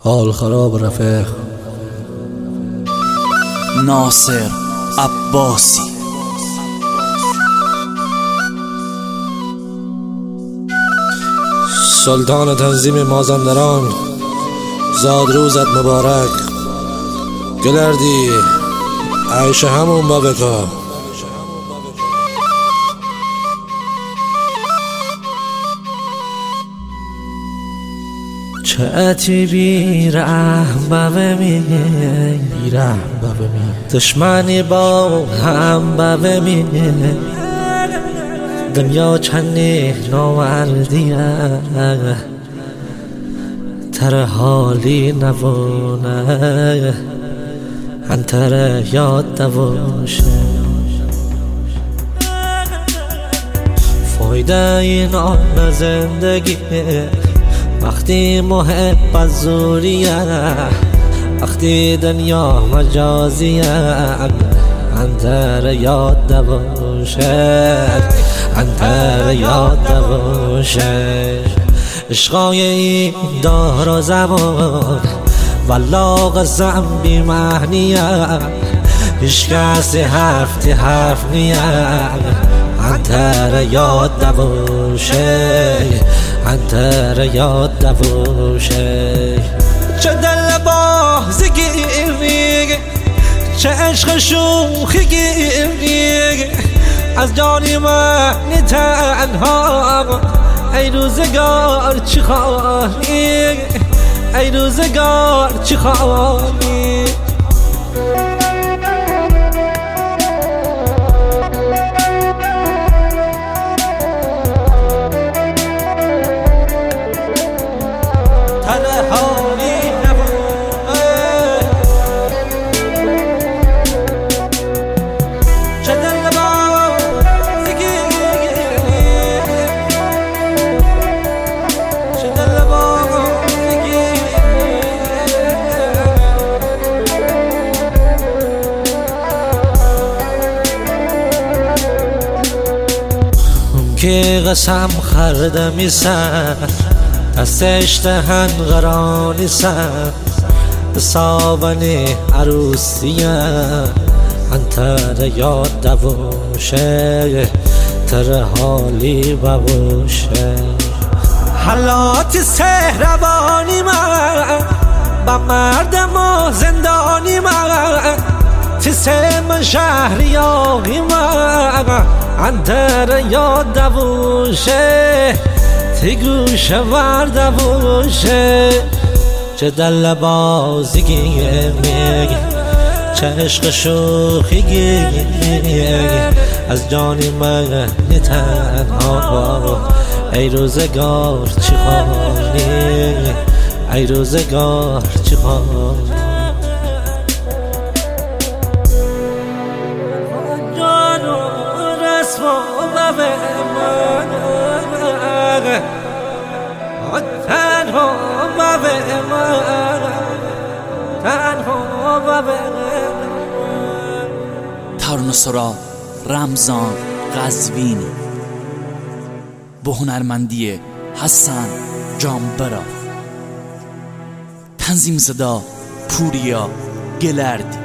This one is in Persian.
حال خراب رفیق. ناصر عباسی. سلطان تنظیم مازندران، زاد روزت مبارک. گلردی عیش همون با بکا. چه اتی بیرحم ببمی، دشمنی با هم ببمی. دنیا چنی نامردیه، تر حالی نبونه، انتر یاد نباشه. فایده این آن زندگی وقتی محبت زوریه، وقتی دنیا مجازیه، انتر یاد نباشه، انتر یاد نباشه. عشقای این دار و زمان والله قسم بی معنیه، هیچ کسی حرف نیه، انتر یاد نباشه، انتر یاد نباشه. چه دل بازگی میگه، چه عشق شوخی میگه، از جانی من تنها. ای روزگار چی خواهی، ای روزگار چی خواهی. که قسم خرده میسن، دستش دهن غرانی سن، سابنی عروسیه، انتر یاد نباشه، تر حالی بباشه. حالات سهربانی من با مردم و زندانی من، تسم شهریاقی من، انتر یاد نباشه، تی گوشه ورده باشه. چه دل بازگی میگه، چه عشق شوخی میگه، از جانی من تنها. ای روزگار چی خواهی، ای روزگار چی خواهی. ترانه‌سرا رمضان قزوینی با هنرمندی حسن جانبرا. تنظیم صدا پوریا گلردی.